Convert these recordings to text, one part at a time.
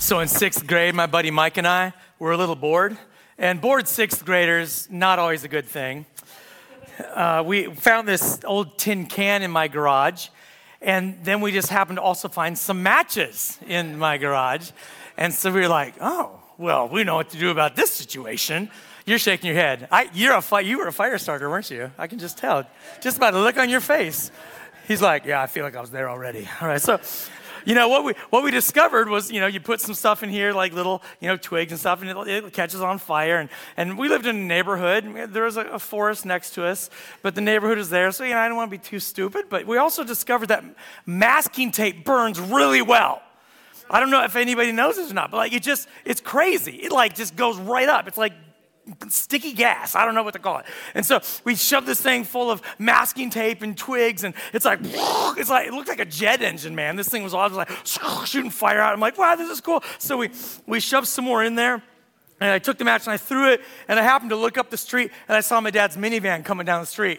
So in sixth grade, my buddy Mike and I were a little bored. And bored sixth graders, not always a good thing. We found this old tin can in my garage. And then we just happened to also find some matches in my garage. And so we were like, oh, well, we know what to do about this situation. You're shaking your head. You were a fire starter, weren't you? I can just tell. Just by the look on your face. He's like, yeah, I feel like I was there already. All right, so, what we discovered was, you put some stuff in here, like little, twigs and stuff, and it catches on fire. And we lived in a neighborhood. There was a forest next to us, but the neighborhood is there. So, I don't want to be too stupid. But we also discovered that masking tape burns really well. I don't know if anybody knows this or not, but it's crazy. It just goes right up. It's like sticky gas. I don't know what to call it. And so we shoved this thing full of masking tape and twigs, and it looked like a jet engine, man. This thing was all like shooting fire out. I'm like, wow, this is cool. So we shoved some more in there, and I took the match and I threw it, and I happened to look up the street, and I saw my dad's minivan coming down the street.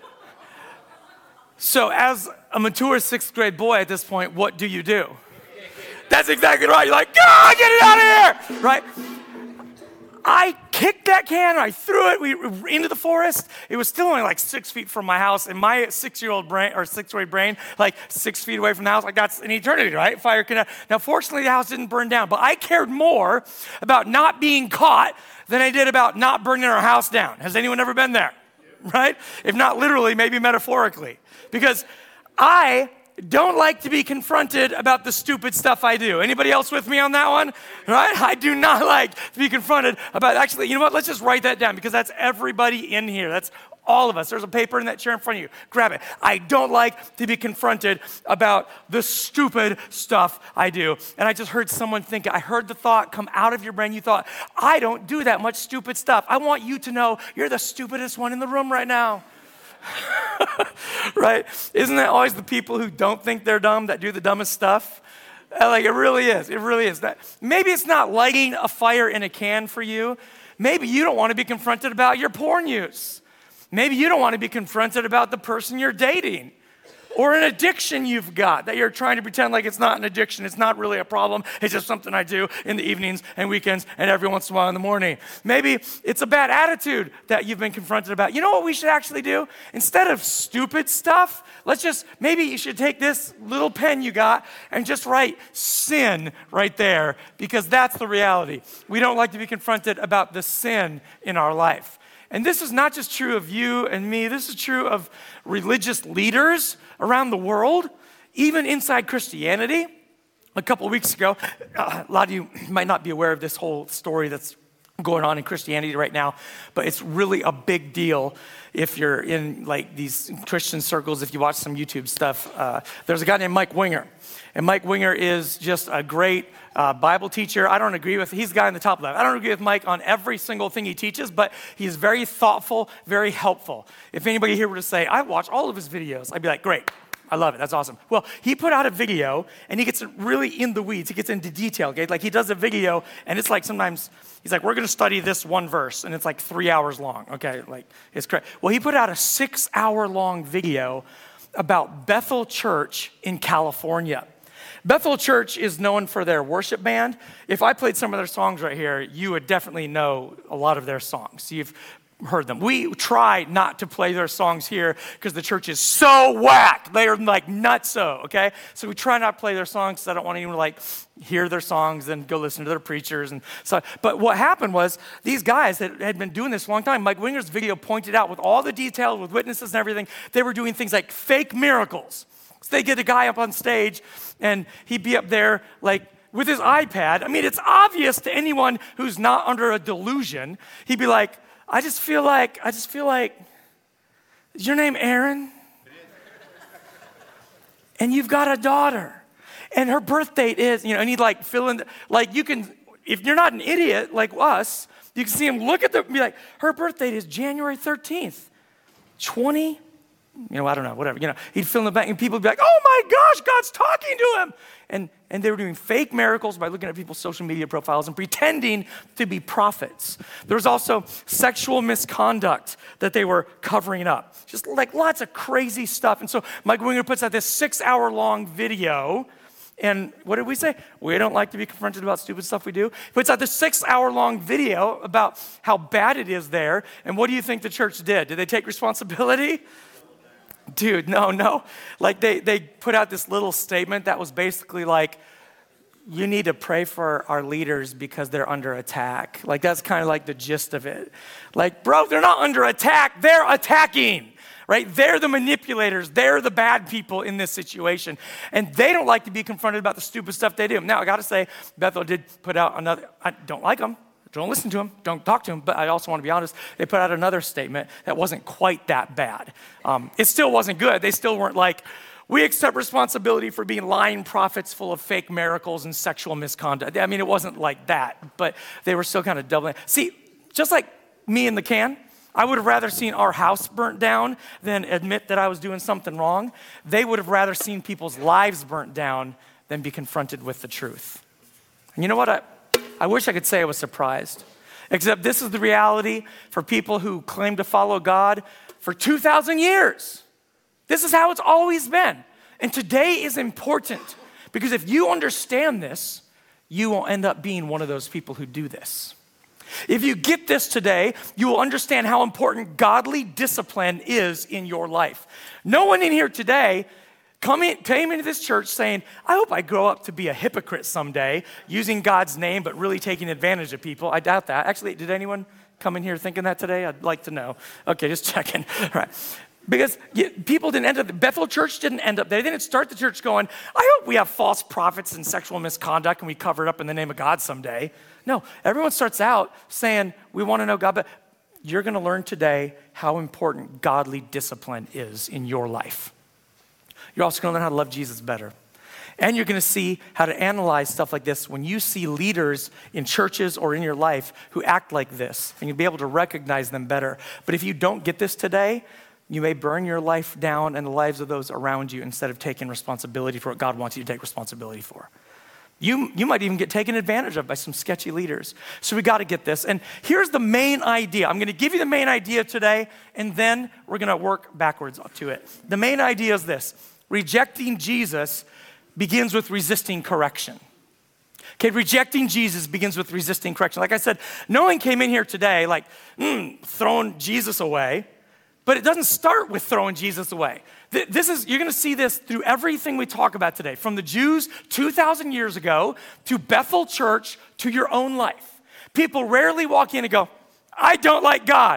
So as a mature sixth grade boy at this point, what do? That's exactly right. You're like, God, get it out of here, right? I kicked that can, I threw it into the forest. It was still only like 6 feet from my house, and my sixth grade brain, like 6 feet away from the house, like that's an eternity, right? Fire could. Now, fortunately, the house didn't burn down, but I cared more about not being caught than I did about not burning our house down. Has anyone ever been there? Right? If not literally, maybe metaphorically. Because I don't like to be confronted about the stupid stuff I do. Anybody else with me on that one? Right? I do not like to be confronted about, actually, you know what? Let's just write that down because that's everybody in here. That's all of us. There's a paper in that chair in front of you. Grab it. I don't like to be confronted about the stupid stuff I do. And I just heard someone think, I heard the thought come out of your brain. You thought, I don't do that much stupid stuff. I want you to know you're the stupidest one in the room right now. Right? Isn't that always the people who don't think they're dumb that do the dumbest stuff? It really is. It really is. Maybe it's not lighting a fire in a can for you. Maybe you don't want to be confronted about your porn use. Maybe you don't want to be confronted about the person you're dating or an addiction you've got that you're trying to pretend like it's not an addiction. It's not really a problem. It's just something I do in the evenings and weekends and every once in a while in the morning. Maybe it's a bad attitude that you've been confronted about. You know what we should actually do? Instead of stupid stuff, maybe you should take this little pen you got and just write sin right there because that's the reality. We don't like to be confronted about the sin in our life. And this is not just true of you and me. This is true of religious leaders around the world, even inside Christianity. A couple of weeks ago, a lot of you might not be aware of this whole story that's going on in Christianity right now, but it's really a big deal if you're in these Christian circles, if you watch some YouTube stuff. There's a guy named Mike Winger, and Mike Winger is just a great Bible teacher. He's the guy on the top left. I don't agree with Mike on every single thing he teaches, but he's very thoughtful, very helpful. If anybody here were to say, I watch all of his videos, I'd be like, great. I love it. That's awesome. Well, he put out a video, and he gets really in the weeds. He gets into detail, okay? He does a video, and it's sometimes, he's like, we're going to study this one verse, and it's 3 hours long, okay? It's crazy. Well, he put out a 6-hour-long video about Bethel Church in California. Bethel Church is known for their worship band. If I played some of their songs right here, you would definitely know a lot of their songs. You've heard them. We try not to play their songs here because the church is so whack. They are nutso, okay? So we try not to play their songs because I don't want anyone to hear their songs and go listen to their preachers. And so, but what happened was these guys that had been doing this a long time, Mike Winger's video pointed out with all the details, with witnesses and everything, they were doing things like fake miracles. So they get a guy up on stage and he'd be up there with his iPad. I mean, it's obvious to anyone who's not under a delusion. He'd be like, I just feel like, is your name Aaron? And you've got a daughter. And her birth date is, and he'd fill in, you can, if you're not an idiot like us, you can see him look at them and be like, her birth date is January 13th, 20, I don't know, whatever, he'd fill in the blank and people would be like, oh my gosh, God's talking to him. And they were doing fake miracles by looking at people's social media profiles and pretending to be prophets. There was also sexual misconduct that they were covering up. Just lots of crazy stuff. And so Mike Winger puts out this 6-hour-long video And what did we say? We don't like to be confronted about stupid stuff we do. He puts out this 6-hour-long video about how bad it is there. And what do you think the church did? Did they take responsibility? Dude, no. Like they put out this little statement that was basically like, you need to pray for our leaders because they're under attack. Like that's kind of like the gist of it. Like, bro, they're not under attack. They're attacking. Right? They're the manipulators. They're the bad people in this situation. And they don't like to be confronted about the stupid stuff they do. Now, I got to say, Bethel did put out another, I don't like them. Don't listen to them. Don't talk to them. But I also want to be honest, they put out another statement that wasn't quite that bad. It still wasn't good. They still weren't like, we accept responsibility for being lying prophets full of fake miracles and sexual misconduct. I mean, it wasn't like that. But they were still kind of doubling. See, just like me in the can, I would have rather seen our house burnt down than admit that I was doing something wrong. They would have rather seen people's lives burnt down than be confronted with the truth. And you know what? I wish I could say I was surprised. Except this is the reality for people who claim to follow God for 2,000 years. This is how it's always been. And today is important because if you understand this, you will end up being one of those people who do this. If you get this today, you will understand how important godly discipline is in your life. No one in here today came into this church saying, I hope I grow up to be a hypocrite someday, using God's name but really taking advantage of people. I doubt that. Actually, did anyone come in here thinking that today? I'd like to know. Okay, just checking. All right. Because people didn't end up, Bethel Church didn't end up there. They didn't start the church going, I hope we have false prophets and sexual misconduct and we cover it up in the name of God someday. No, everyone starts out saying, we want to know God, but you're going to learn today how important godly discipline is in your life. You're also going to learn how to love Jesus better. And you're going to see how to analyze stuff like this when you see leaders in churches or in your life who act like this, and you'll be able to recognize them better. But if you don't get this today, you may burn your life down and the lives of those around you instead of taking responsibility for what God wants you to take responsibility for. You might even get taken advantage of by some sketchy leaders. So we got to get this. And here's the main idea. I'm going to give you the main idea today, and then we're going to work backwards to it. The main idea is this. Rejecting Jesus begins with resisting correction. Okay, rejecting Jesus begins with resisting correction. Like I said, no one came in here today like, throwing Jesus away. But it doesn't start with throwing Jesus away. You're going to see this through everything we talk about today, from the Jews 2,000 years ago to Bethel Church to your own life. People rarely walk in and go, I don't like God.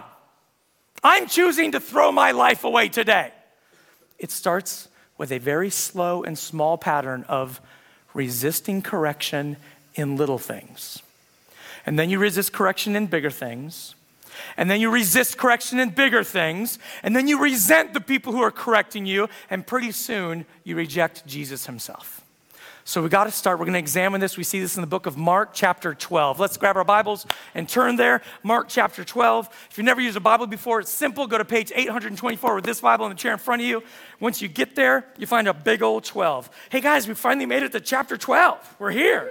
I'm choosing to throw my life away today. It starts with a very slow and small pattern of resisting correction in little things. And then you resist correction in bigger things. And then you resist correction in bigger things. And then you resent the people who are correcting you. And pretty soon, you reject Jesus himself. So we got to start. We're going to examine this. We see this in the book of Mark chapter 12. Let's grab our Bibles and turn there. Mark chapter 12. If you've never used a Bible before, it's simple. Go to page 824 with this Bible in the chair in front of you. Once you get there, you find a big old 12. Hey guys, we finally made it to chapter 12. We're here.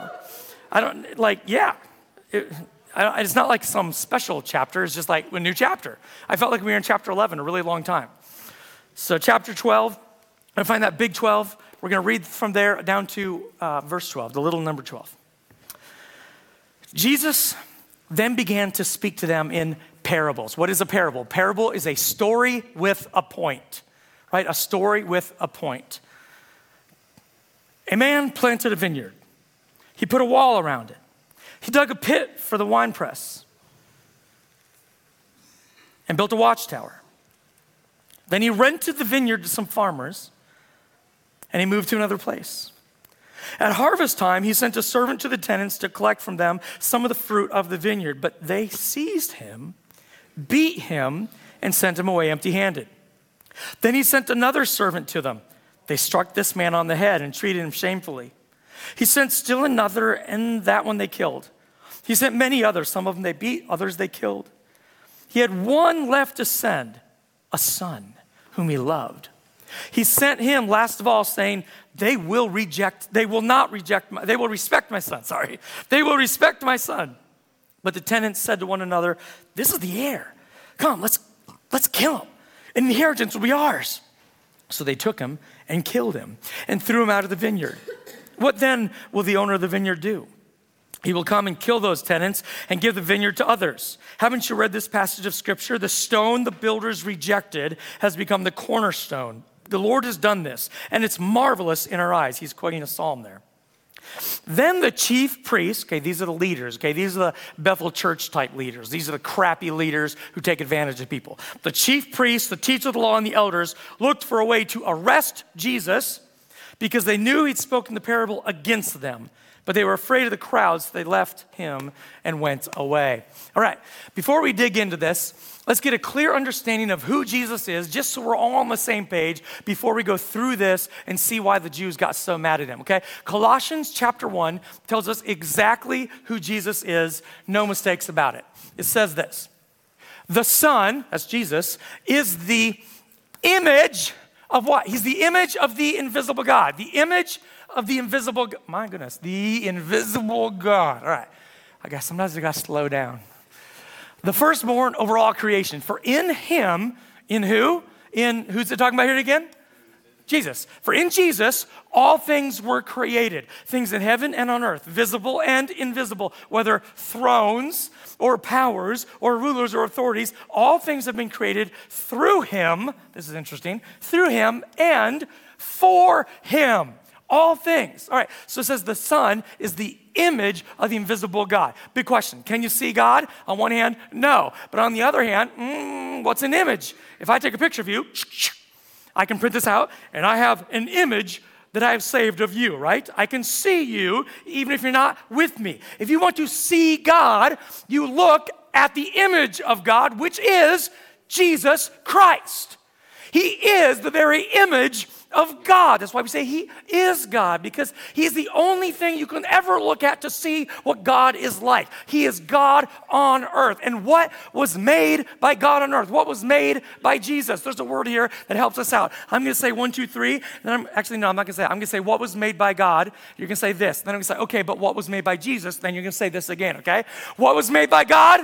It's not like some special chapter. It's just like a new chapter. I felt like we were in chapter 11 a really long time. So chapter 12, I find that big 12. We're going to read from there down to verse 12, the little number 12. Jesus then began to speak to them in parables. What is a parable? Parable is a story with a point, right? A story with a point. A man planted a vineyard. He put a wall around it. He dug a pit for the winepress and built a watchtower. Then he rented the vineyard to some farmers and he moved to another place. At harvest time, he sent a servant to the tenants to collect from them some of the fruit of the vineyard, but they seized him, beat him, and sent him away empty-handed. Then he sent another servant to them. They struck this man on the head and treated him shamefully. He sent still another, and that one they killed. He sent many others. Some of them they beat, others they killed. He had one left to send, a son whom he loved. He sent him last of all, saying, they will respect my son. They will respect my son. But the tenants said to one another, this is the heir. Come, let's kill him. An inheritance will be ours. So they took him and killed him and threw him out of the vineyard. What then will the owner of the vineyard do? He will come and kill those tenants and give the vineyard to others. Haven't you read this passage of scripture? The stone the builders rejected has become the cornerstone. The Lord has done this, and it's marvelous in our eyes. He's quoting a psalm there. Then the chief priests, okay, these are the leaders, okay, these are the Bethel church type leaders. These are the crappy leaders who take advantage of people. The chief priests, the teachers of the law, and the elders looked for a way to arrest Jesus because they knew he'd spoken the parable against them. But they were afraid of the crowds, so they left him and went away. All right, before we dig into this, let's get a clear understanding of who Jesus is, just so we're all on the same page before we go through this and see why the Jews got so mad at him, okay? Colossians chapter 1 tells us exactly who Jesus is, no mistakes about it. It says this: the Son, that's Jesus, is the image of what? He's the image of the invisible God. The image of the invisible, my goodness, the invisible God. All right, I guess sometimes I got to slow down. The firstborn over all creation. For in him, in who? Who's it talking about here again? Jesus. For in Jesus, all things were created. Things in heaven and on earth, visible and invisible, whether thrones or powers or rulers or authorities, all things have been created through him. This is interesting. Through him and for him. All things. All right, so it says the Son is the image of the invisible God. Big question, can you see God? On one hand, no. But on the other hand, what's an image? If I take a picture of you, I can print this out, and I have an image that I have saved of you, right? I can see you even if you're not with me. If you want to see God, you look at the image of God, which is Jesus Christ. He is the very image of God. That's why we say he is God, because he's the only thing you can ever look at to see what God is like. He is God on earth. And what was made by God on earth? What was made by Jesus? There's a word here that helps us out. I'm going to say 1, 2, 3. Then I'm not going to say that. I'm going to say what was made by God. You're going to say this. Then I'm going to say, okay, but what was made by Jesus? Then you're going to say this again, okay? What was made by God?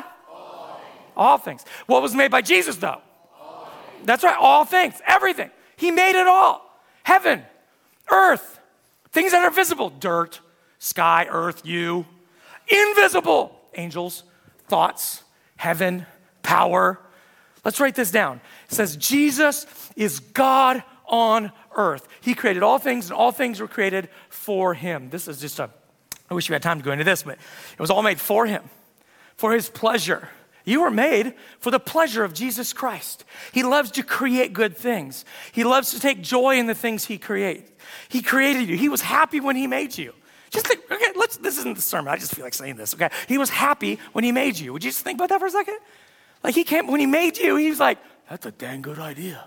All things. What was made by Jesus, though? That's right, all things, everything. He made it all. Heaven, earth, things that are visible, dirt, sky, earth, you. Invisible, angels, thoughts, heaven, power. Let's write this down. It says Jesus is God on earth. He created all things, and all things were created for him. This is just I wish we had time to go into this, but it was all made for him, for his pleasure. You were made for the pleasure of Jesus Christ. He loves to create good things. He loves to take joy in the things he creates. He created you. He was happy when he made you. Just think, okay, this isn't the sermon. I just feel like saying this, okay? He was happy when he made you. Would you just think about that for a second? Like when he made you, he was like, that's a dang good idea.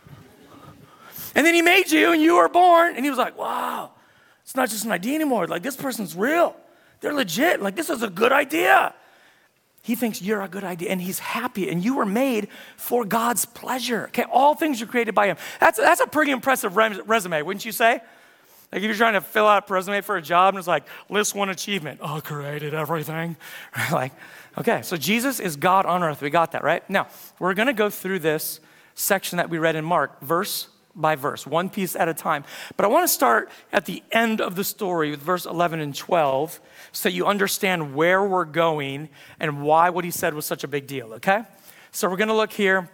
And then he made you and you were born and he was like, wow, it's not just an idea anymore. Like this person's real. They're legit. Like this is a good idea. He thinks you're a good idea, and he's happy, and you were made for God's pleasure. Okay, all things are created by him. That's a pretty impressive resume, wouldn't you say? Like if you're trying to fill out a resume for a job, and it's like, list one achievement. Oh, created everything. Like, okay, so Jesus is God on earth. We got that, right? Now, we're going to go through this section that we read in Mark, verse by verse, one piece at a time. But I want to start at the end of the story with verse 11 and 12 so you understand where we're going and why what he said was such a big deal, okay? So we're going to look here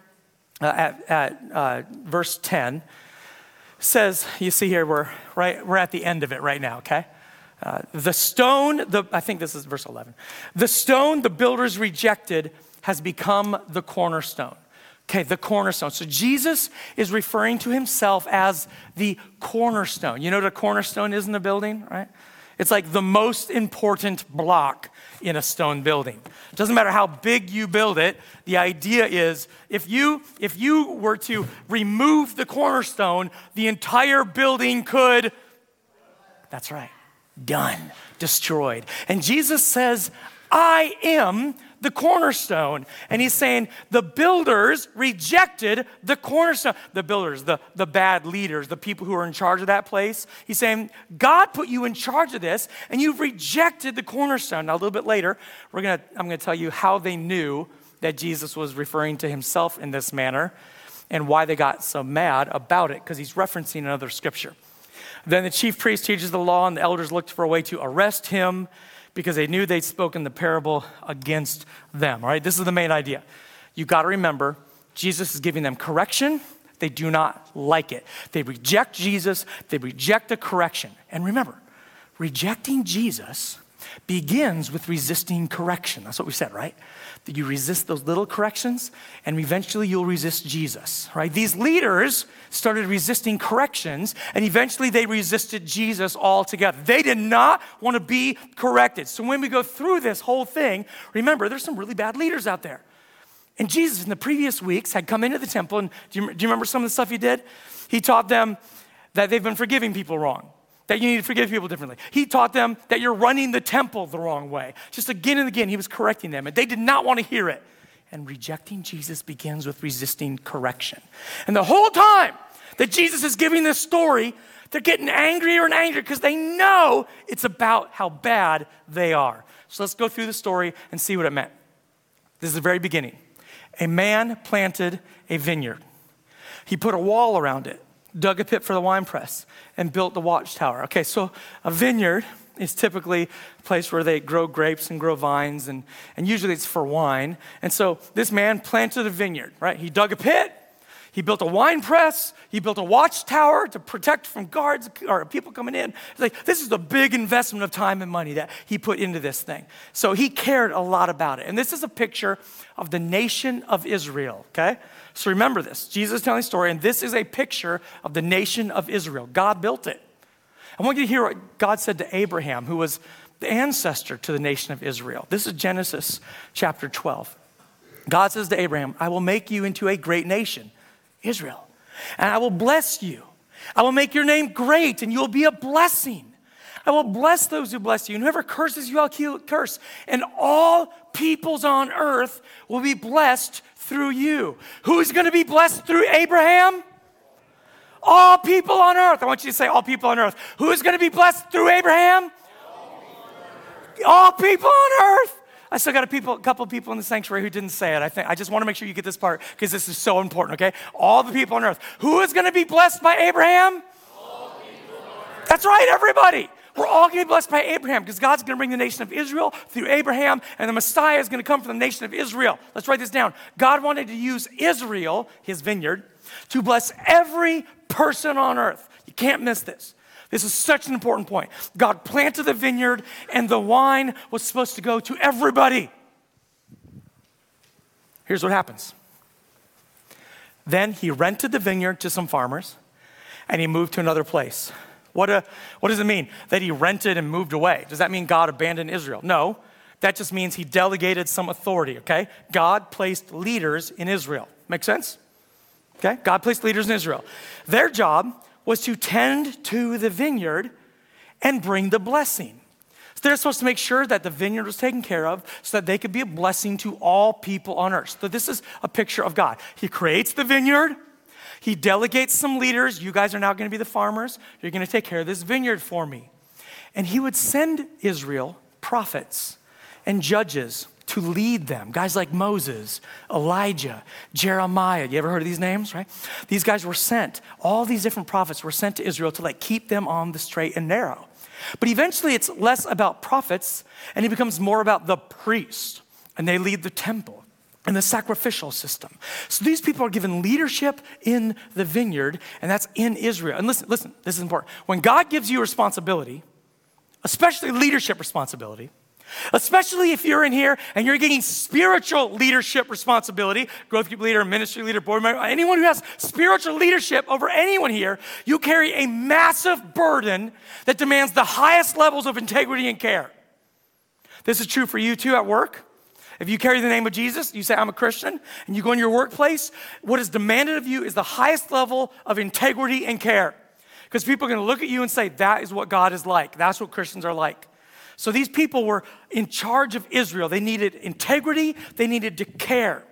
at verse 10. It says, you see here, we're at the end of it right now, okay? The stone, I think this is verse 11. The stone the builders rejected has become the cornerstone. Okay, the cornerstone. So Jesus is referring to himself as the cornerstone. You know what a cornerstone is in a building, right? It's like the most important block in a stone building. It doesn't matter how big you build it. The idea is if you were to remove the cornerstone, the entire building could, that's right, done, destroyed. And Jesus says, I am the cornerstone. And he's saying the builders rejected the cornerstone. The builders, the bad leaders, the people who are in charge of that place. He's saying, God put you in charge of this, and you've rejected the cornerstone. Now, a little bit later, I'm going to tell you how they knew that Jesus was referring to himself in this manner. and why they got so mad about it, because he's referencing another scripture. Then the chief priest, teachers of the law, and the elders looked for a way to arrest him because they knew they'd spoken the parable against them, all right? This is the main idea. You got to remember, Jesus is giving them correction. They do not like it. They reject Jesus. They reject the correction. And remember, rejecting Jesus begins with resisting correction. That's what we said, right? That you resist those little corrections, and eventually you'll resist Jesus, right? These leaders started resisting corrections, and eventually they resisted Jesus altogether. They did not want to be corrected. So when we go through this whole thing, remember, there's some really bad leaders out there. And Jesus, in the previous weeks, had come into the temple, and do you remember some of the stuff he did? He taught them that they've been forgiving people wrong, that you need to forgive people differently. He taught them that you're running the temple the wrong way. Just again and again, he was correcting them, and they did not want to hear it. And rejecting Jesus begins with resisting correction. And the whole time that Jesus is giving this story, they're getting angrier and angrier because they know it's about how bad they are. So let's go through the story and see what it meant. This is the very beginning. A man planted a vineyard. He put a wall around it, dug a pit for the winepress, and built the watchtower. Okay, so a vineyard is typically a place where they grow grapes and grow vines, and usually it's for wine. And so this man planted a vineyard, right? He dug a pit, he built a wine press, he built a watchtower to protect from guards or people coming in. It's like, this is a big investment of time and money that he put into this thing. So he cared a lot about it. And this is a picture of the nation of Israel, okay? So remember this. Jesus is telling a story, and this is a picture of the nation of Israel. God built it. I want you to hear what God said to Abraham, who was the ancestor to the nation of Israel. This is Genesis chapter 12. God says to Abraham, I will make you into a great nation, Israel, and I will bless you. I will make your name great, and you'll be a blessing. I will bless those who bless you, and whoever curses you, I'll curse. And all peoples on earth will be blessed through you. Who's going to be blessed through Abraham? All people on earth. I want you to say all people on earth. Who's going to be blessed through Abraham? All people on earth. I still got a couple people in the sanctuary who didn't say it. I just want to make sure you get this part because this is so important, okay? All the people on earth. Who is going to be blessed by Abraham? All people on earth. That's right, everybody. We're all going to be blessed by Abraham because God's going to bring the nation of Israel through Abraham, and the Messiah is going to come from the nation of Israel. Let's write this down. God wanted to use Israel, his vineyard, to bless every person on earth. You can't miss this. This is such an important point. God planted the vineyard, and the wine was supposed to go to everybody. Here's what happens. Then he rented the vineyard to some farmers, and he moved to another place. What does it mean that he rented and moved away? Does that mean God abandoned Israel? No, that just means he delegated some authority, okay? God placed leaders in Israel. Make sense? Okay, God placed leaders in Israel. Their job was to tend to the vineyard and bring the blessing. So they're supposed to make sure that the vineyard was taken care of so that they could be a blessing to all people on earth. So this is a picture of God. He creates the vineyard. He delegates some leaders. You guys are now going to be the farmers. You're going to take care of this vineyard for me. And he would send Israel prophets and judges to lead them. Guys like Moses, Elijah, Jeremiah. You ever heard of these names, right? These guys were sent. All these different prophets were sent to Israel to keep them on the straight and narrow. But eventually it's less about prophets and it becomes more about the priest. And they lead the temple and the sacrificial system. So these people are given leadership in the vineyard, and that's in Israel. And listen, this is important. When God gives you responsibility, especially leadership responsibility, especially if you're in here and you're getting spiritual leadership responsibility, growth group leader, ministry leader, board member, anyone who has spiritual leadership over anyone here, you carry a massive burden that demands the highest levels of integrity and care. This is true for you too at work. If you carry the name of Jesus, you say, I'm a Christian, and you go in your workplace, what is demanded of you is the highest level of integrity and care. Because people are going to look at you and say, that is what God is like. That's what Christians are like. So these people were in charge of Israel. They needed integrity. They needed to care.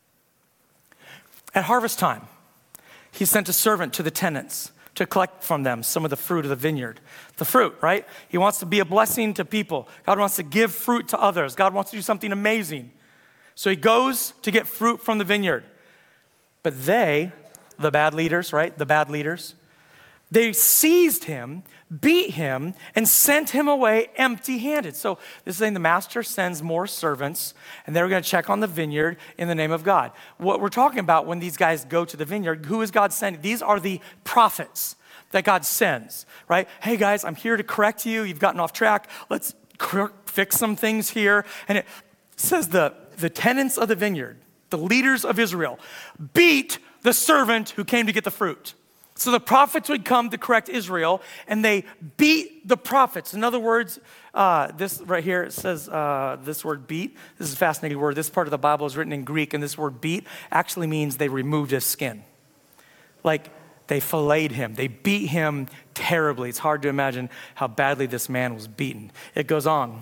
At harvest time, he sent a servant to the tenants to collect from them some of the fruit of the vineyard. The fruit, right? He wants to be a blessing to people. God wants to give fruit to others. God wants to do something amazing. So he goes to get fruit from the vineyard. But they the bad leaders, right? The bad leaders. They seized him, beat him, and sent him away empty-handed. So this is saying the master sends more servants, and they're going to check on the vineyard in the name of God. What we're talking about when these guys go to the vineyard, who is God sending? These are the prophets that God sends, right? Hey guys, I'm here to correct you. You've gotten off track. Let's fix some things here. And it says the tenants of the vineyard, the leaders of Israel, beat the servant who came to get the fruit. So the prophets would come to correct Israel, and they beat the prophets. In other words, this right here, it says this word beat. This is a fascinating word. This part of the Bible is written in Greek, and this word beat actually means they removed his skin. Like they filleted him. They beat him terribly. It's hard to imagine how badly this man was beaten. It goes on.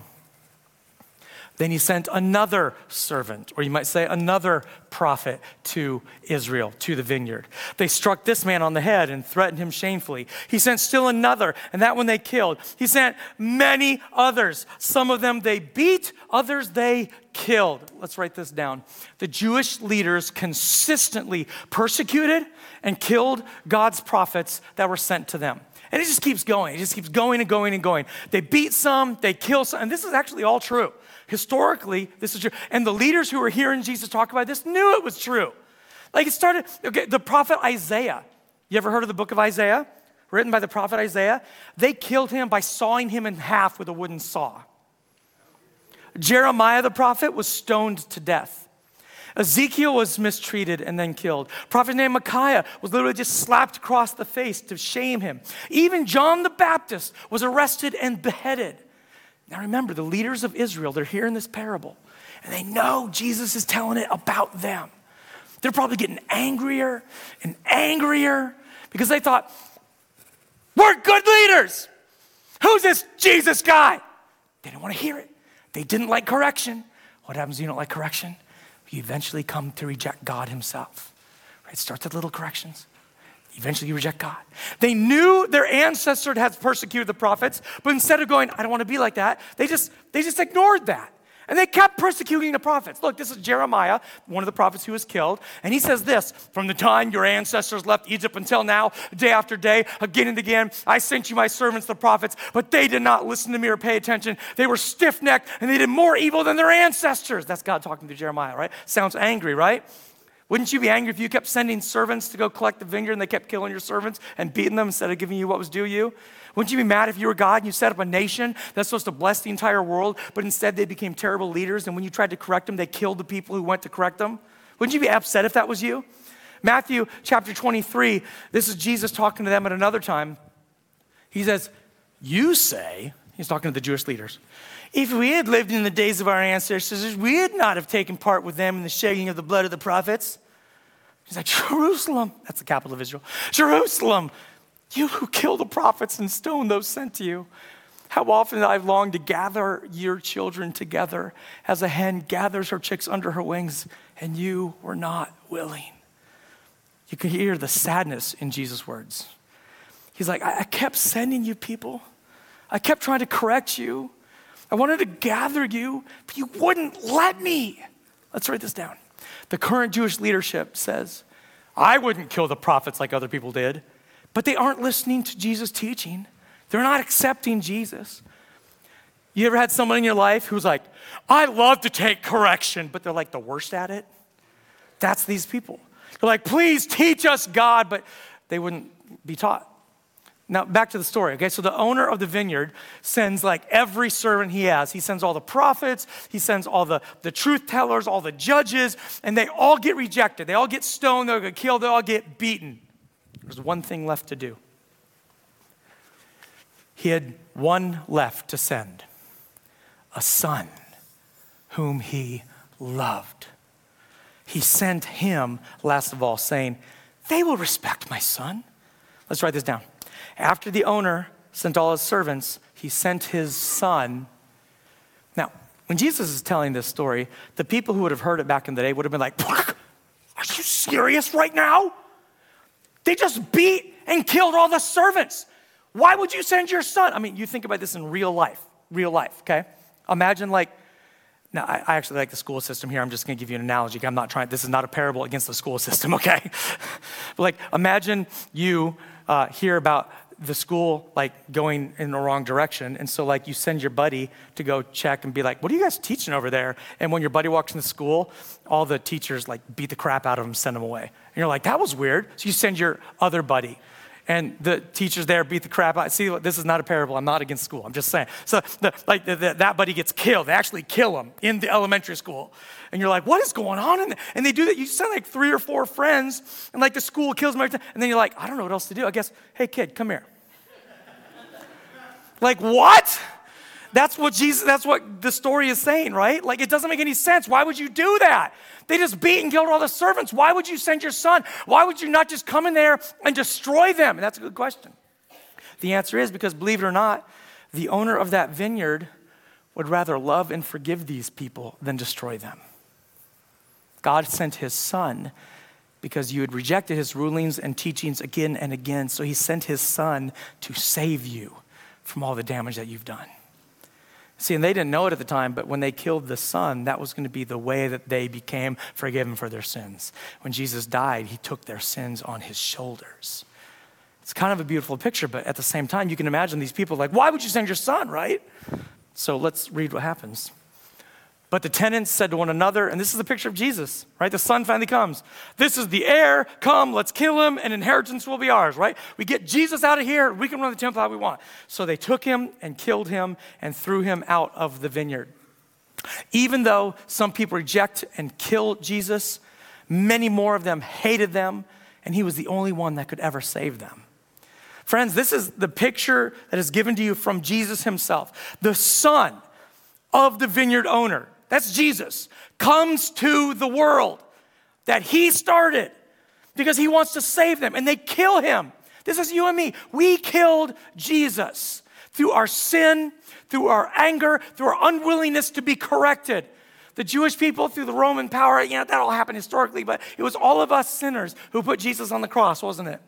Then he sent another servant, or you might say another prophet to Israel, to the vineyard. They struck this man on the head and threatened him shamefully. He sent still another, and that one they killed. He sent many others. Some of them they beat, others they killed. Let's write this down. The Jewish leaders consistently persecuted and killed God's prophets that were sent to them. And it just keeps going. It just keeps going and going and going. They beat some, they kill some, and this is actually all true. Historically, this is true. And the leaders who were hearing Jesus talk about this knew it was true. Like it started, okay, the prophet Isaiah. You ever heard of the book of Isaiah? Written by the prophet Isaiah. They killed him by sawing him in half with a wooden saw. Jeremiah the prophet was stoned to death. Ezekiel was mistreated and then killed. Prophet named Micaiah was literally just slapped across the face to shame him. Even John the Baptist was arrested and beheaded. Now remember, the leaders of Israel, they're hearing this parable, and they know Jesus is telling it about them. They're probably getting angrier and angrier because they thought, we're good leaders. Who's this Jesus guy? They didn't want to hear it. They didn't like correction. What happens when you don't like correction? You eventually come to reject God himself. Right? Starts with little corrections. Eventually you reject God. They knew their ancestors had persecuted the prophets, but instead of going, I don't want to be like that, they just ignored that. And they kept persecuting the prophets. Look, this is Jeremiah, one of the prophets who was killed. And he says this, from the time your ancestors left Egypt until now, day after day, again and again, I sent you my servants, the prophets, but they did not listen to me or pay attention. They were stiff-necked and they did more evil than their ancestors. That's God talking to Jeremiah, right? Sounds angry, right? Wouldn't you be angry if you kept sending servants to go collect the vineyard and they kept killing your servants and beating them instead of giving you what was due you? Wouldn't you be mad if you were God and you set up a nation that's supposed to bless the entire world, but instead they became terrible leaders, and when you tried to correct them, they killed the people who went to correct them? Wouldn't you be upset if that was you? Matthew chapter 23, this is Jesus talking to them at another time. He says, you say, he's talking to the Jewish leaders, if we had lived in the days of our ancestors, we would not have taken part with them in the shedding of the blood of the prophets. He's like, Jerusalem, that's the capital of Israel. Jerusalem, you who kill the prophets and stone those sent to you. How often I've longed to gather your children together as a hen gathers her chicks under her wings, and you were not willing. You can hear the sadness in Jesus' words. He's like, I kept sending you people. I kept trying to correct you. I wanted to gather you, but you wouldn't let me. Let's write this down. The current Jewish leadership says, I wouldn't kill the prophets like other people did, but they aren't listening to Jesus' teaching. They're not accepting Jesus. You ever had someone in your life who's like, I love to take correction, but they're like the worst at it? That's these people. They're like, please teach us God, but they wouldn't be taught. Now, back to the story, okay? So the owner of the vineyard sends like every servant he has. He sends all the prophets, he sends all the truth tellers, all the judges, and they all get rejected. They all get stoned, they all get killed, they all get beaten. There's one thing left to do. He had one left to send, a son whom he loved. He sent him, last of all, saying, they will respect my son. Let's write this down. After the owner sent all his servants, he sent his son. Now, when Jesus is telling this story, the people who would have heard it back in the day would have been like, are you serious right now? They just beat and killed all the servants. Why would you send your son? I mean, you think about this in real life, okay? Imagine like, Now, I actually like the school system here. I'm just going to give you an analogy. This is not a parable against the school system, okay? But like, imagine you hear about the school like going in the wrong direction. And so like you send your buddy to go check and be like, what are you guys teaching over there? And when your buddy walks in the school, all the teachers like beat the crap out of him, send him away. And you're like, that was weird. So you send your other buddy. And the teachers there beat the crap out. See, this is not a parable. I'm not against school. I'm just saying. So that buddy gets killed. They actually kill him in the elementary school. And you're like, what is going on? And they do that. You send like 3 or 4 friends, and like the school kills them every time. And then you're like, I don't know what else to do. I guess, hey, kid, come here. Like, what? That's what the story is saying, right? Like, it doesn't make any sense. Why would you do that? They just beat and killed all the servants. Why would you send your son? Why would you not just come in there and destroy them? And that's a good question. The answer is because, believe it or not, the owner of that vineyard would rather love and forgive these people than destroy them. God sent his son because you had rejected his rulings and teachings again and again. So he sent his son to save you from all the damage that you've done. See, and they didn't know it at the time, but when they killed the son, that was going to be the way that they became forgiven for their sins. When Jesus died, he took their sins on his shoulders. It's kind of a beautiful picture, but at the same time, you can imagine these people like, why would you send your son, right? So let's read what happens. But the tenants said to one another, and this is the picture of Jesus, right? The son finally comes. This is the heir. Come, let's kill him, and inheritance will be ours, right? We get Jesus out of here, we can run the temple how we want. So they took him and killed him and threw him out of the vineyard. Even though some people reject and kill Jesus, many more of them hated them, and he was the only one that could ever save them. Friends, this is the picture that is given to you from Jesus himself. The son of the vineyard owner, that's Jesus, comes to the world that he started because he wants to save them, and they kill him. This is you and me. We killed Jesus through our sin, through our anger, through our unwillingness to be corrected. The Jewish people through the Roman power, that all happened historically, but it was all of us sinners who put Jesus on the cross, wasn't it?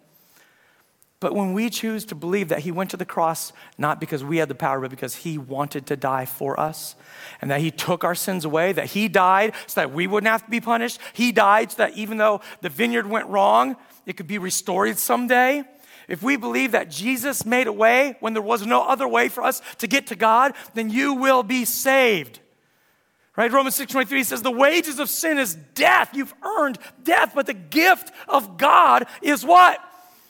But when we choose to believe that he went to the cross, not because we had the power, but because he wanted to die for us, and that he took our sins away, that he died so that we wouldn't have to be punished. He died so that even though the vineyard went wrong, it could be restored someday. If we believe that Jesus made a way when there was no other way for us to get to God, then you will be saved. Right? Romans 6:23 says, the wages of sin is death. You've earned death, but the gift of God is what?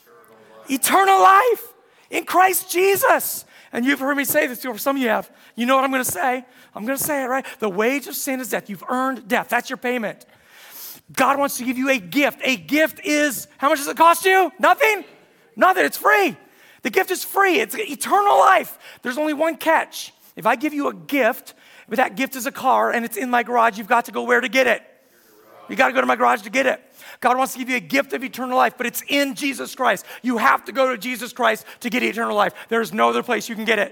Eternal life in Christ Jesus. And you've heard me say this, or some of you have. You know what I'm going to say? I'm going to say it, right? The wage of sin is death. You've earned death. That's your payment. God wants to give you a gift. A gift is, how much does it cost you? Nothing? Nothing. It's free. The gift is free. It's eternal life. There's only one catch. If I give you a gift, but that gift is a car and it's in my garage, you've got to go where to get it? You got to go to my garage to get it. God wants to give you a gift of eternal life, but it's in Jesus Christ. You have to go to Jesus Christ to get eternal life. There's no other place you can get it.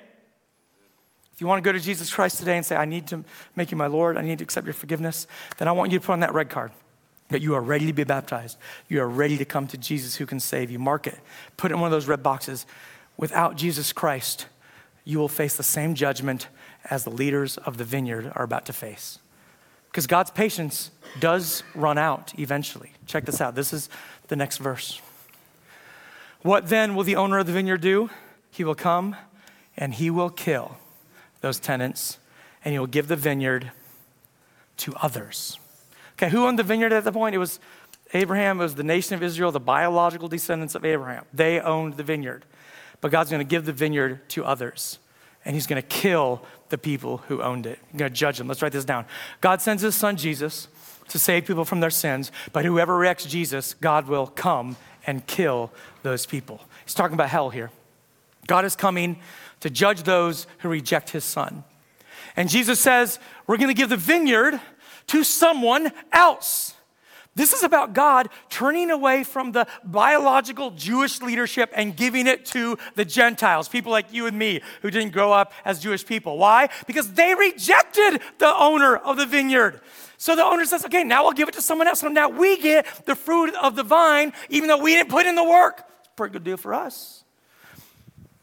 If you want to go to Jesus Christ today and say, I need to make you my Lord, I need to accept your forgiveness, then I want you to put on that red card that you are ready to be baptized. You are ready to come to Jesus who can save you. Mark it. Put it in one of those red boxes. Without Jesus Christ, you will face the same judgment as the leaders of the vineyard are about to face. Because God's patience does run out eventually. Check this out. This is the next verse. What then will the owner of the vineyard do? He will come and he will kill those tenants and he will give the vineyard to others. Okay, who owned the vineyard at that point? It was Abraham. It was the nation of Israel, the biological descendants of Abraham. They owned the vineyard. But God's going to give the vineyard to others. And he's going to kill the people who owned it. He's going to judge them. Let's write this down. God sends his son Jesus to save people from their sins, but whoever rejects Jesus, God will come and kill those people. He's talking about hell here. God is coming to judge those who reject his son. And Jesus says, we're going to give the vineyard to someone else. This is about God turning away from the biological Jewish leadership and giving it to the Gentiles, people like you and me who didn't grow up as Jewish people. Why? Because they rejected the owner of the vineyard. So the owner says, okay, now I'll give it to someone else. So now we get the fruit of the vine, even though we didn't put in the work. It's a pretty good deal for us.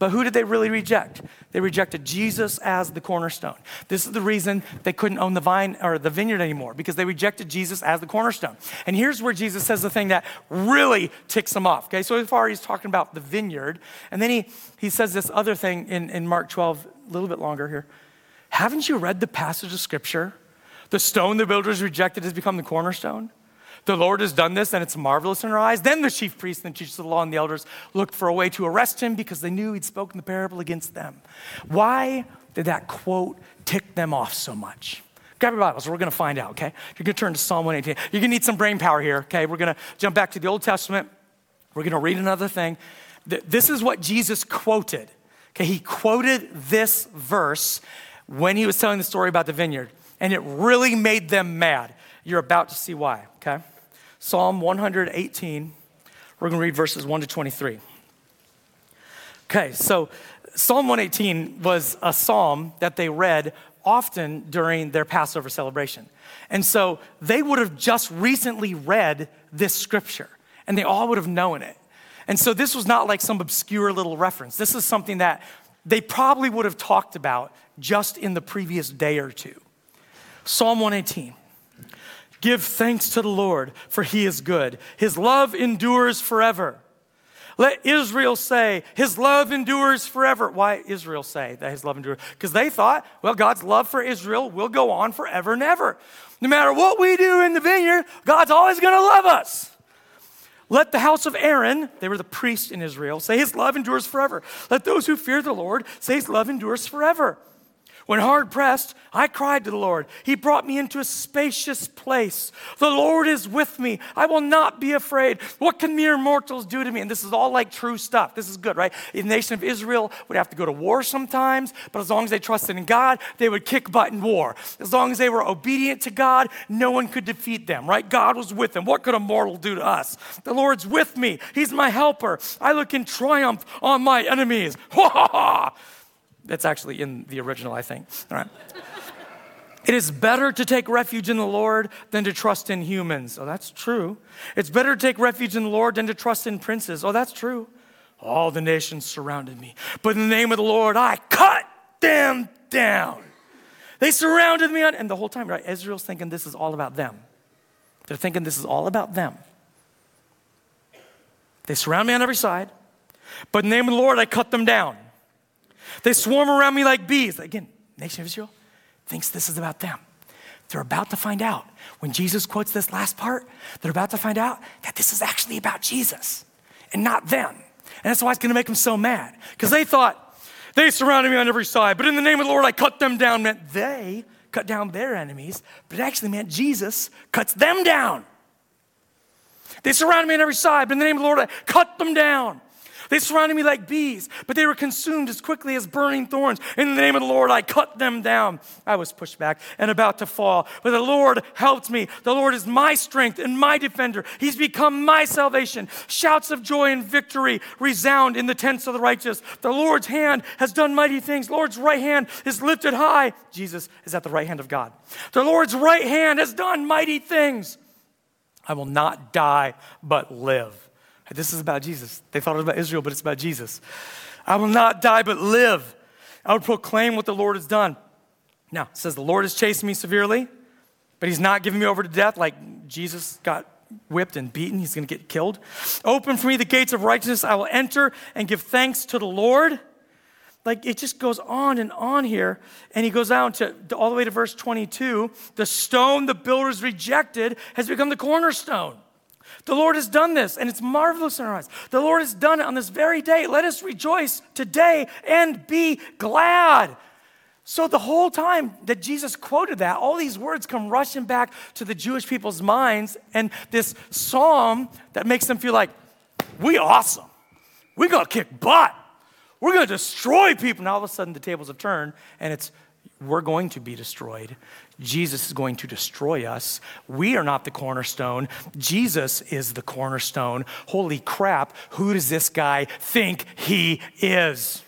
But who did they really reject? They rejected Jesus as the cornerstone. This is the reason they couldn't own the vine or the vineyard anymore, because they rejected Jesus as the cornerstone. And here's where Jesus says the thing that really ticks them off. Okay, so far he's talking about the vineyard. And then he says this other thing in Mark 12, a little bit longer here. Haven't you read the passage of scripture? The stone the builders rejected has become the cornerstone. The Lord has done this, and it's marvelous in our eyes. Then the chief priests and the teachers of the law and the elders looked for a way to arrest him because they knew he'd spoken the parable against them. Why did that quote tick them off so much? Grab your Bibles. We're going to find out, okay? You're going to turn to Psalm 118. You're going to need some brain power here, okay? We're going to jump back to the Old Testament. We're going to read another thing. This is what Jesus quoted. Okay, he quoted this verse when he was telling the story about the vineyard, and it really made them mad. You're about to see why, okay? Psalm 118, we're going to read verses 1 to 23. Okay, so Psalm 118 was a psalm that they read often during their Passover celebration. And so they would have just recently read this scripture, and they all would have known it. And so this was not like some obscure little reference. This is something that they probably would have talked about just in the previous day or two. Psalm 118. Give thanks to the Lord, for he is good. His love endures forever. Let Israel say, his love endures forever. Why Israel say that his love endures? Because they thought, well, God's love for Israel will go on forever and ever. No matter what we do in the vineyard, God's always going to love us. Let the house of Aaron, they were the priests in Israel, say his love endures forever. Let those who fear the Lord say his love endures forever. When hard pressed, I cried to the Lord. He brought me into a spacious place. The Lord is with me. I will not be afraid. What can mere mortals do to me? And this is all like true stuff. This is good, right? The nation of Israel would have to go to war sometimes, but as long as they trusted in God, they would kick butt in war. As long as they were obedient to God, no one could defeat them, right? God was with them. What could a mortal do to us? The Lord's with me. He's my helper. I look in triumph on my enemies. Ha ha ha! That's actually in the original, I think. All right. It is better to take refuge in the Lord than to trust in humans. Oh, that's true. It's better to take refuge in the Lord than to trust in princes. Oh, that's true. All the nations surrounded me, but in the name of the Lord, I cut them down. They surrounded me, and the whole time, right? Israel's thinking this is all about them. They're thinking this is all about them. They surround me on every side, but in the name of the Lord, I cut them down. They swarm around me like bees. Again, nation of Israel thinks this is about them. They're about to find out. When Jesus quotes this last part, they're about to find out that this is actually about Jesus and not them. And that's why it's going to make them so mad. Because they thought, they surrounded me on every side, but in the name of the Lord, I cut them down. Meant they cut down their enemies, but it actually meant Jesus cuts them down. They surrounded me on every side, but in the name of the Lord, I cut them down. They surrounded me like bees, but they were consumed as quickly as burning thorns. In the name of the Lord, I cut them down. I was pushed back and about to fall, but the Lord helped me. The Lord is my strength and my defender. He's become my salvation. Shouts of joy and victory resound in the tents of the righteous. The Lord's hand has done mighty things. The Lord's right hand is lifted high. Jesus is at the right hand of God. The Lord's right hand has done mighty things. I will not die, but live. This is about Jesus. They thought it was about Israel, but it's about Jesus. I will not die, but live. I will proclaim what the Lord has done. Now, it says the Lord has chased me severely, but he's not giving me over to death like Jesus got whipped and beaten. He's going to get killed. Open for me the gates of righteousness. I will enter and give thanks to the Lord. Like it just goes on and on here. And he goes down to all the way to verse 22. The stone the builders rejected has become the cornerstone. The Lord has done this, and it's marvelous in our eyes. The Lord has done it on this very day. Let us rejoice today and be glad. So the whole time that Jesus quoted that, all these words come rushing back to the Jewish people's minds, and this psalm that makes them feel like, we awesome. We're going to kick butt. We're going to destroy people. Now all of a sudden the tables have turned, and it's, we're going to be destroyed. Jesus is going to destroy us. We are not the cornerstone. Jesus is the cornerstone. Holy crap, who does this guy think he is?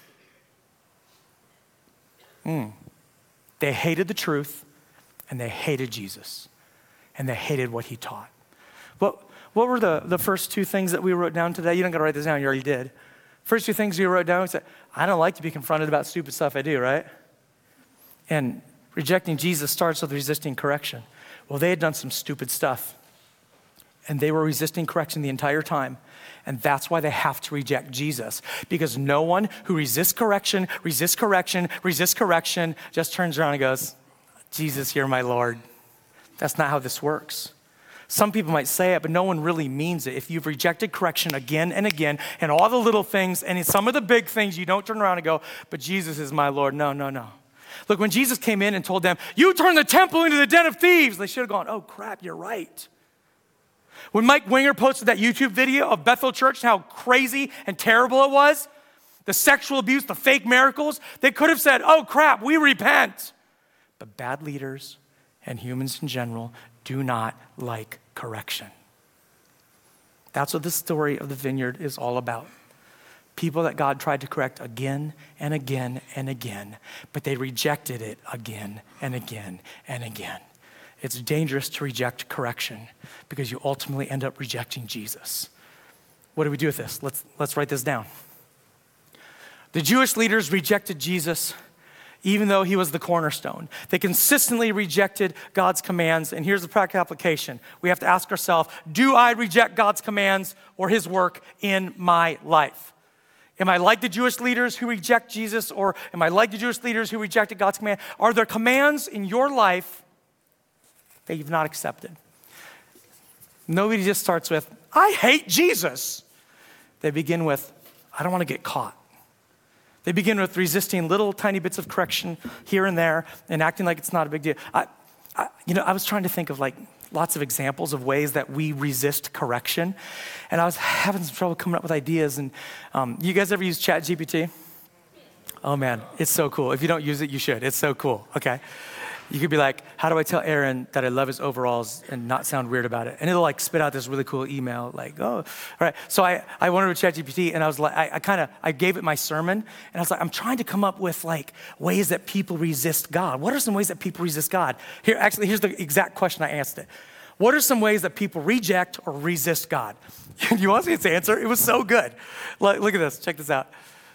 They hated the truth, and they hated Jesus, and they hated what he taught. What were the first two things that we wrote down today? You don't got to write this down. You already did. First few things you wrote down, he said, I don't like to be confronted about stupid stuff I do, right? And rejecting Jesus starts with resisting correction. Well, they had done some stupid stuff, and they were resisting correction the entire time. And that's why they have to reject Jesus, because no one who resists correction, just turns around and goes, Jesus, you're my Lord. That's not how this works. Some people might say it, but no one really means it. If you've rejected correction again and again, and all the little things, and in some of the big things, you don't turn around and go, but Jesus is my Lord. No. Look, when Jesus came in and told them, you turn the temple into the den of thieves, they should have gone, oh crap, you're right. When Mike Winger posted that YouTube video of Bethel Church and how crazy and terrible it was, the sexual abuse, the fake miracles, they could have said, oh crap, we repent. But bad leaders and humans in general do not like correction. That's what the story of the vineyard is all about. People that God tried to correct again and again and again, but they rejected it again and again and again. It's dangerous to reject correction because you ultimately end up rejecting Jesus. What do we do with this? Let's write this down. The Jewish leaders rejected Jesus even though he was the cornerstone. They consistently rejected God's commands. And here's the practical application. We have to ask ourselves, do I reject God's commands or his work in my life? Am I like the Jewish leaders who reject Jesus, or am I like the Jewish leaders who rejected God's command? Are there commands in your life that you've not accepted? Nobody just starts with, I hate Jesus. They begin with, I don't want to get caught. They begin with resisting little tiny bits of correction here and there and acting like it's not a big deal. I was trying to think of like lots of examples of ways that we resist correction. And I was having some trouble coming up with ideas. And you guys ever use ChatGPT? Oh man, it's so cool. If you don't use it, you should. It's so cool, okay? You could be like, how do I tell Aaron that I love his overalls and not sound weird about it? And it'll like spit out this really cool email like, oh, all right. So I went over to ChatGPT and I was like, I gave it my sermon. And I was like, I'm trying to come up with like ways that people resist God. What are some ways that people resist God? Here's the exact question I asked it. What are some ways that people reject or resist God? You want to see its answer? It was so good. Look at this. Check this out.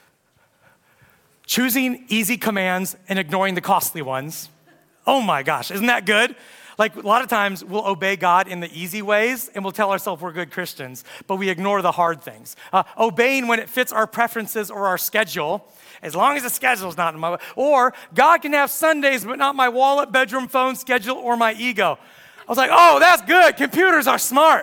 Choosing easy commands and ignoring the costly ones. Oh my gosh, isn't that good? Like a lot of times we'll obey God in the easy ways and we'll tell ourselves we're good Christians, but we ignore the hard things. Obeying when it fits our preferences or our schedule, as long as the schedule's not in my way. Or God can have Sundays, but not my wallet, bedroom, phone, schedule, or my ego. I was like, oh, that's good. Computers are smart.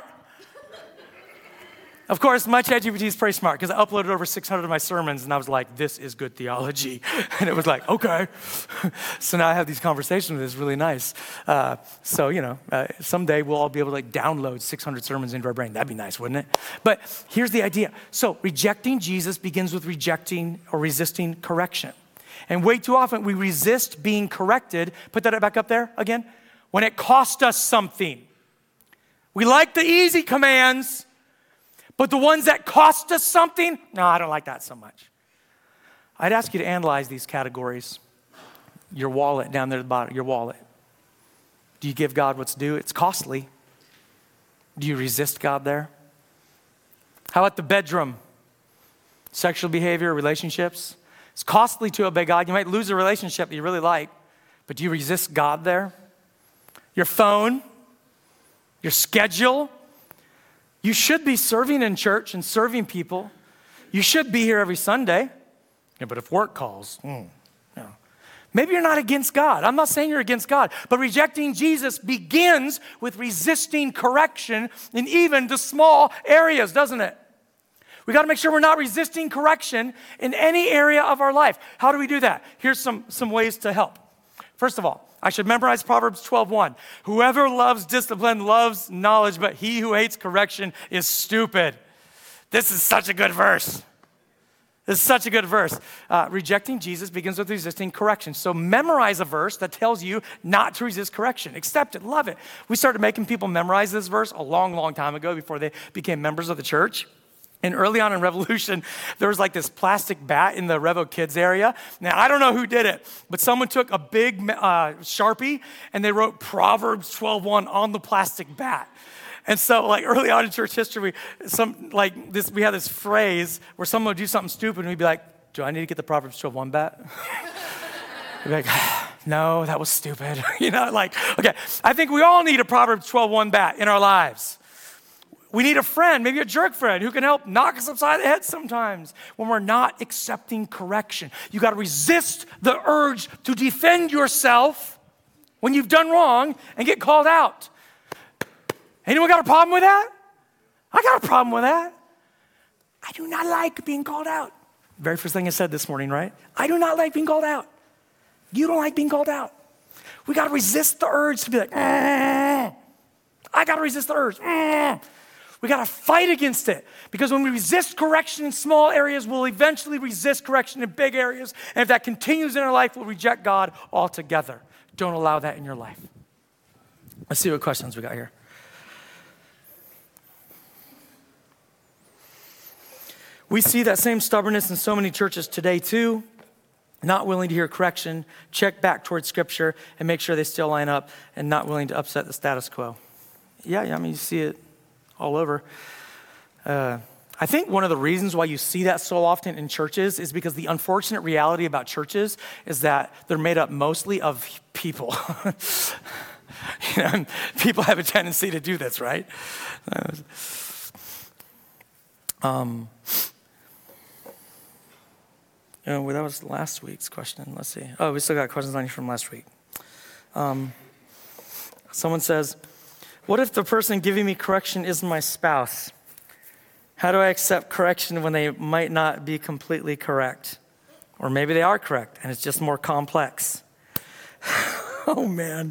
Of course, my ChatGPT is pretty smart because I uploaded over 600 of my sermons and I was like, this is good theology. And it was like, okay. So now I have these conversations with it. It's really nice. Someday we'll all be able to like download 600 sermons into our brain. That'd be nice, wouldn't it? But here's the idea. So rejecting Jesus begins with rejecting or resisting correction. And way too often we resist being corrected. Put that back up there again. When it cost us something. We like the easy commands, but the ones that cost us something, no, I don't like that so much. I'd ask you to analyze these categories. Your wallet down there at the bottom, your wallet. Do you give God what's due? It's costly. Do you resist God there? How about the bedroom? Sexual behavior, relationships. It's costly to obey God. You might lose a relationship that you really like, but do you resist God there? Your phone, your schedule. You should be serving in church and serving people. You should be here every Sunday. Yeah, but if work calls, no. Maybe you're not against God. I'm not saying you're against God, but rejecting Jesus begins with resisting correction in even the small areas, doesn't it? We got to make sure we're not resisting correction in any area of our life. How do we do that? Here's some ways to help. First of all, I should memorize Proverbs 12:1. Whoever loves discipline loves knowledge, but he who hates correction is stupid. This is such a good verse. This is such a good verse. Rejecting Jesus begins with resisting correction. So memorize a verse that tells you not to resist correction. Accept it, love it. We started making people memorize this verse a long, long time ago before they became members of the church. And early on in Revolution, there was like this plastic bat in the Revo Kids area. Now, I don't know who did it, but someone took a big Sharpie and they wrote Proverbs 12:1 on the plastic bat. And so, like, early on in church history, we had this phrase where someone would do something stupid, and we'd be like, do I need to get the Proverbs 12:1 bat? We'd be like, no, that was stupid. Okay, I think we all need a Proverbs 12:1 bat in our lives. We need a friend, maybe a jerk friend, who can help knock us upside the head sometimes when we're not accepting correction. You got to resist the urge to defend yourself when you've done wrong and get called out. Anyone got a problem with that? I got a problem with that. I do not like being called out. Very first thing I said this morning, right? I do not like being called out. You don't like being called out. We got to resist the urge to be like, I got to resist the urge. We got to fight against it, because when we resist correction in small areas, we'll eventually resist correction in big areas. And if that continues in our life, we'll reject God altogether. Don't allow that in your life. Let's see what questions we got here. We see that same stubbornness in so many churches today too. Not willing to hear correction, check back towards Scripture, and make sure they still line up, and not willing to upset the status quo. Yeah, I mean, you see it all over. I think one of the reasons why you see that so often in churches is because the unfortunate reality about churches is that they're made up mostly of people. People have a tendency to do this, right? That was last week's question. Let's see. Oh, we still got questions on you from last week. Someone says, what if the person giving me correction is my spouse? How do I accept correction when they might not be completely correct? Or maybe they are correct and it's just more complex. Oh, man.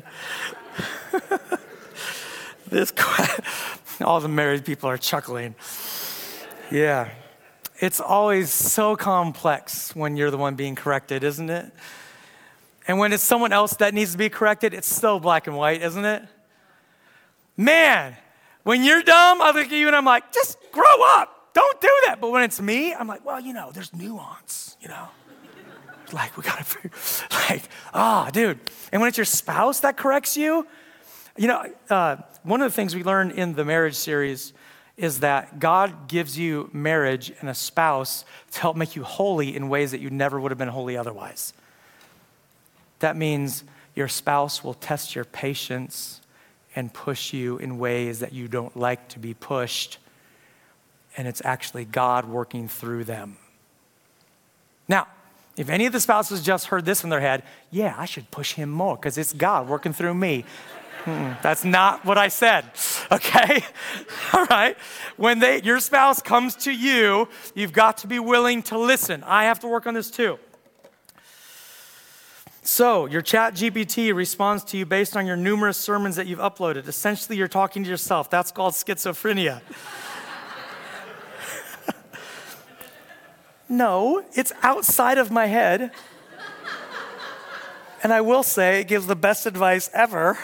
All the married people are chuckling. Yeah. It's always so complex when you're the one being corrected, isn't it? And when it's someone else that needs to be corrected, it's so black and white, isn't it? Man, when you're dumb, I look at you and I'm like, just grow up. Don't do that. But when it's me, I'm like, well, there's nuance, Like, we got to, dude. And when it's your spouse that corrects you, one of the things we learned in the marriage series is that God gives you marriage and a spouse to help make you holy in ways that you never would have been holy otherwise. That means your spouse will test your patience and push you in ways that you don't like to be pushed, and it's actually God working through them. Now, if any of the spouses just heard this in their head, yeah, I should push him more because it's God working through me. That's not what I said, okay? All right? When your spouse comes to you, you've got to be willing to listen. I have to work on this too. So your ChatGPT responds to you based on your numerous sermons that you've uploaded. Essentially, you're talking to yourself. That's called schizophrenia. No, it's outside of my head. And I will say it gives the best advice ever.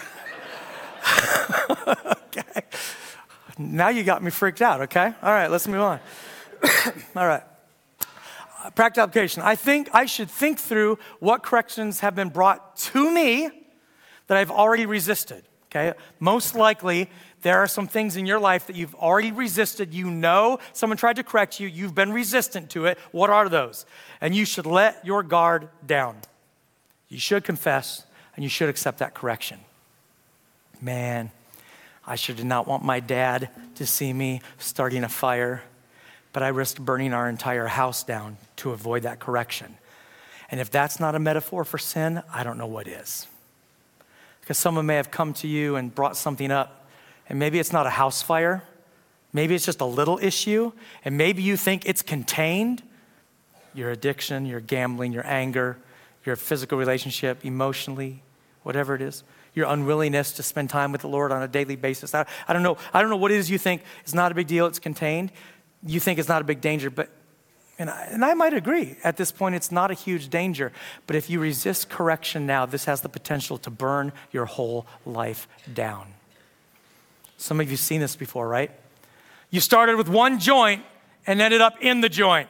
Okay. Now you got me freaked out, okay? All right, let's move on. All right. Practical application. I think I should think through what corrections have been brought to me that I've already resisted, okay? Most likely, there are some things in your life that you've already resisted. Someone tried to correct you. You've been resistant to it. What are those? And you should let your guard down. You should confess, and you should accept that correction. Man, I sure did not want my dad to see me starting a fire, but I risked burning our entire house down to avoid that correction. And if that's not a metaphor for sin, I don't know what is. Because someone may have come to you and brought something up, and maybe it's not a house fire, maybe it's just a little issue, and maybe you think it's contained. Your addiction, your gambling, your anger, your physical relationship, emotionally, whatever it is. Your unwillingness to spend time with the Lord on a daily basis. I don't know what it is you think is not a big deal, it's contained. You think it's not a big danger, and I might agree. At this point, it's not a huge danger. But if you resist correction now, this has the potential to burn your whole life down. Some of you have seen this before, right? You started with one joint and ended up in the joint.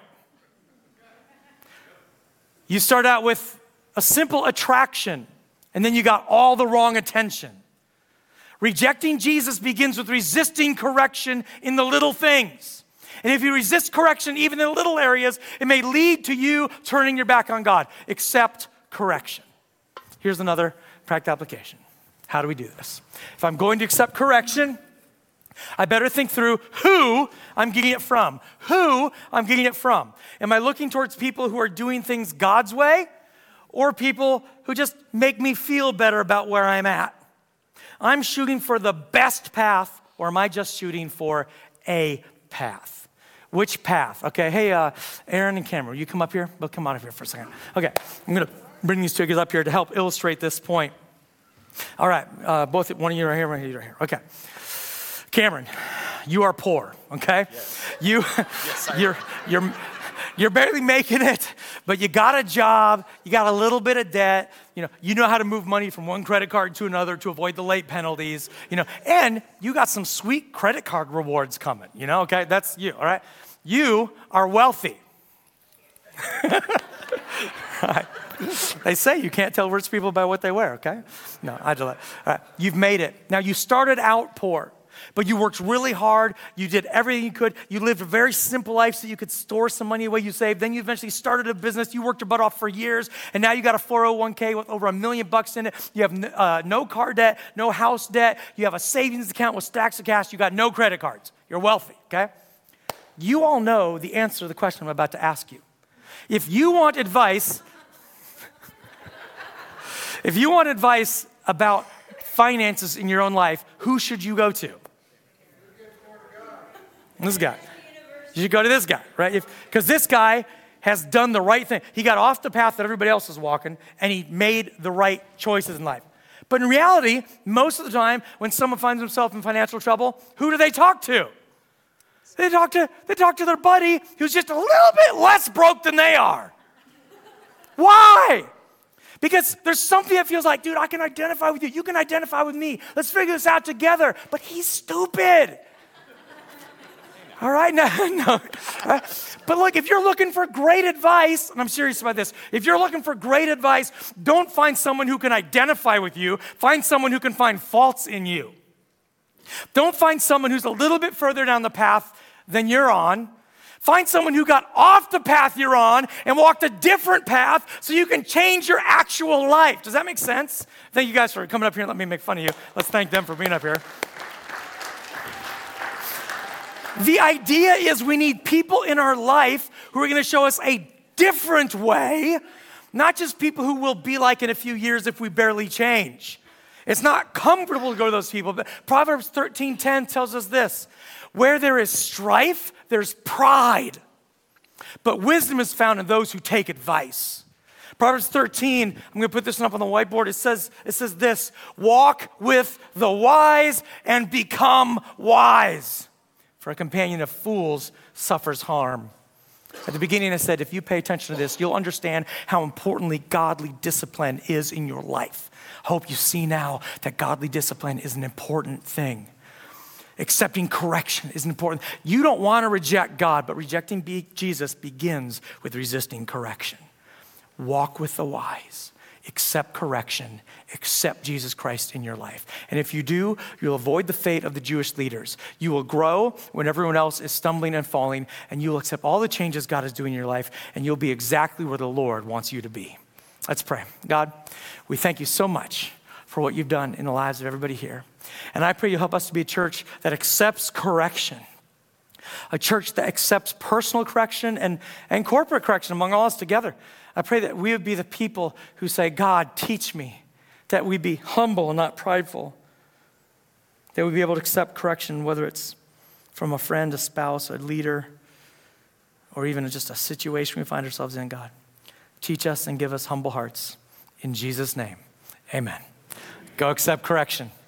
You start out with a simple attraction, and then you got all the wrong attention. Rejecting Jesus begins with resisting correction in the little things. And if you resist correction even in the little areas, it may lead to you turning your back on God. Accept correction. Here's another practical application. How do we do this? If I'm going to accept correction, I better think through who I'm getting it from. Who I'm getting it from. Am I looking towards people who are doing things God's way or people who just make me feel better about where I'm at? I'm shooting for the best path, or am I just shooting for a path? Which path? Okay, hey, Aaron and Cameron, you come up here? Well, come on up here for a second. Okay, I'm going to bring these two guys up here to help illustrate this point. All right, both, one of you right here, one of you right here. Okay. Cameron, you are poor, okay? Yes. You're barely making it, but you got a job, you got a little bit of debt, you know how to move money from one credit card to another to avoid the late penalties, and you got some sweet credit card rewards coming, okay? That's you, all right? You are wealthy. Right. They say you can't tell rich people by what they wear, okay? No, I do that. All right, you've made it. Now, you started out poor, but you worked really hard. You did everything you could. You lived a very simple life so you could store some money away you saved. Then you eventually started a business. You worked your butt off for years, and now you got a 401k with over $1 million in it. You have no car debt, no house debt. You have a savings account with stacks of cash. You got no credit cards. You're wealthy, okay? You all know the answer to the question I'm about to ask you. If you want advice about finances in your own life, who should you go to? This guy. You should go to this guy, right? Because this guy has done the right thing. He got off the path that everybody else was walking, and he made the right choices in life. But in reality, most of the time, when someone finds himself in financial trouble, who do they talk to? They talk to their buddy who's just a little bit less broke than they are. Why? Because there's something that feels like, dude, I can identify with you. You can identify with me. Let's figure this out together. But he's stupid. All right? No. But look, if you're looking for great advice, and I'm serious about this, if you're looking for great advice, don't find someone who can identify with you. Find someone who can find faults in you. Don't find someone who's a little bit further down the path than you're on. Find someone who got off the path you're on and walked a different path so you can change your actual life. Does that make sense? Thank you guys for coming up here and let me make fun of you. Let's thank them for being up here. The idea is we need people in our life who are going to show us a different way, not just people who will be like in a few years if we barely change. It's not comfortable to go to those people, but Proverbs 13:10 tells us this: where there is strife, there's pride, but wisdom is found in those who take advice. Proverbs 13, I'm going to put this one up on the whiteboard. It says this: walk with the wise and become wise, for a companion of fools suffers harm. At the beginning I said, if you pay attention to this, you'll understand how importantly godly discipline is in your life. I hope you see now that godly discipline is an important thing. Accepting correction is important. You don't want to reject God, but rejecting Jesus begins with resisting correction. Walk with the wise. Accept correction. Accept Jesus Christ in your life. And if you do, you'll avoid the fate of the Jewish leaders. You will grow when everyone else is stumbling and falling, and you'll accept all the changes God is doing in your life, and you'll be exactly where the Lord wants you to be. Let's pray. God, we thank you so much for what you've done in the lives of everybody here. And I pray you help us to be a church that accepts correction, a church that accepts personal correction and corporate correction among all us together. I pray that we would be the people who say, God, teach me, that we be humble and not prideful, that we be able to accept correction, whether it's from a friend, a spouse, a leader, or even just a situation we find ourselves in, God. Teach us and give us humble hearts. In Jesus' name, amen. Go accept correction.